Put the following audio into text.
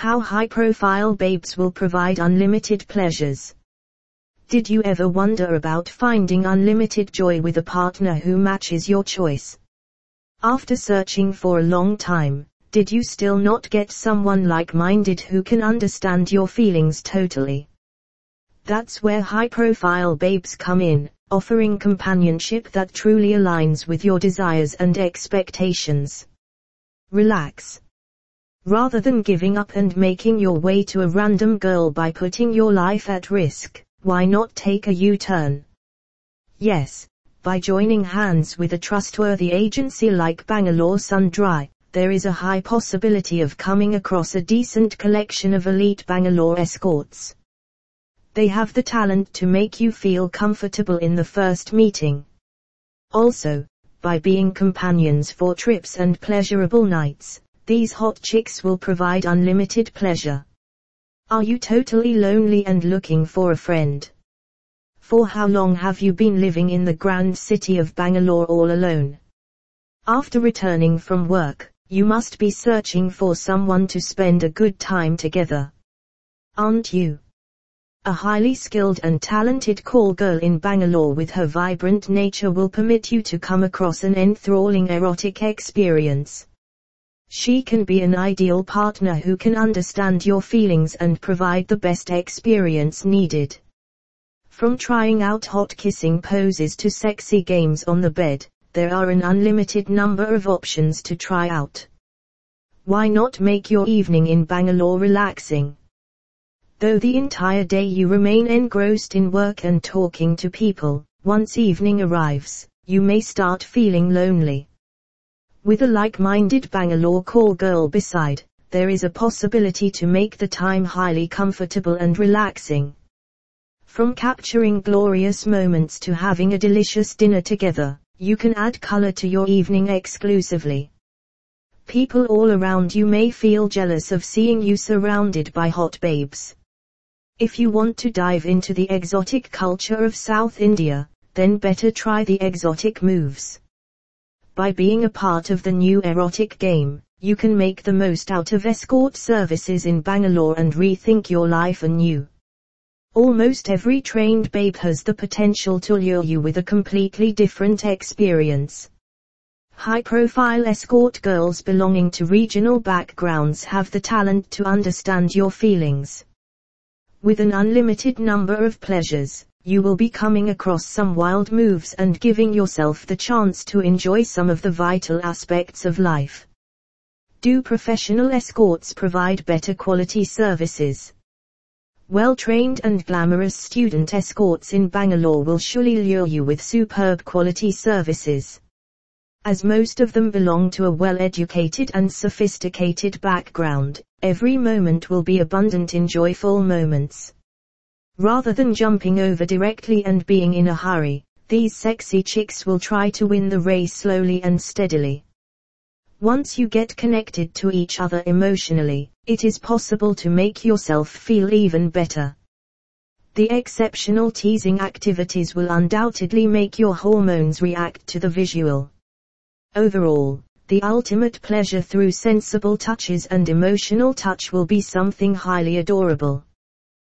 How high-profile babes will provide unlimited pleasures. Did you ever wonder about finding unlimited joy with a partner who matches your choice? After searching for a long time, did you still not get someone like-minded who can understand your feelings totally? That's where high-profile babes come in, offering companionship that truly aligns with your desires and expectations. Relax. Rather than giving up and making your way to a random girl by putting your life at risk, why not take a U-turn? Yes, by joining hands with a trustworthy agency like Bangalore Sundry, there is a high possibility of coming across a decent collection of elite Bangalore escorts. They have the talent to make you feel comfortable in the first meeting. Also, by being companions for trips and pleasurable nights, these hot chicks will provide unlimited pleasure. Are you totally lonely and looking for a friend? For how long have you been living in the grand city of Bangalore all alone? After returning from work, you must be searching for someone to spend a good time together. Aren't you? A highly skilled and talented call girl in Bangalore with her vibrant nature will permit you to come across an enthralling erotic experience. She can be an ideal partner who can understand your feelings and provide the best experience needed. From trying out hot kissing poses to sexy games on the bed, there are an unlimited number of options to try out. Why not make your evening in Bangalore relaxing? Though the entire day you remain engrossed in work and talking to people, once evening arrives, you may start feeling lonely. With a like-minded Bangalore call girl beside, there is a possibility to make the time highly comfortable and relaxing. From capturing glorious moments to having a delicious dinner together, you can add color to your evening exclusively. People all around you may feel jealous of seeing you surrounded by hot babes. If you want to dive into the exotic culture of South India, then better try the exotic moves. By being a part of the new erotic game, you can make the most out of escort services in Bangalore and rethink your life anew. Almost every trained babe has the potential to lure you with a completely different experience. High-profile escort girls belonging to regional backgrounds have the talent to understand your feelings. With an unlimited number of pleasures, you will be coming across some wild moves and giving yourself the chance to enjoy some of the vital aspects of life. Do professional escorts provide better quality services? Well-trained and glamorous student escorts in Bangalore will surely lure you with superb quality services. As most of them belong to a well-educated and sophisticated background, every moment will be abundant in joyful moments. Rather than jumping over directly and being in a hurry, these sexy chicks will try to win the race slowly and steadily. Once you get connected to each other emotionally, it is possible to make yourself feel even better. The exceptional teasing activities will undoubtedly make your hormones react to the visual. Overall, the ultimate pleasure through sensible touches and emotional touch will be something highly adorable.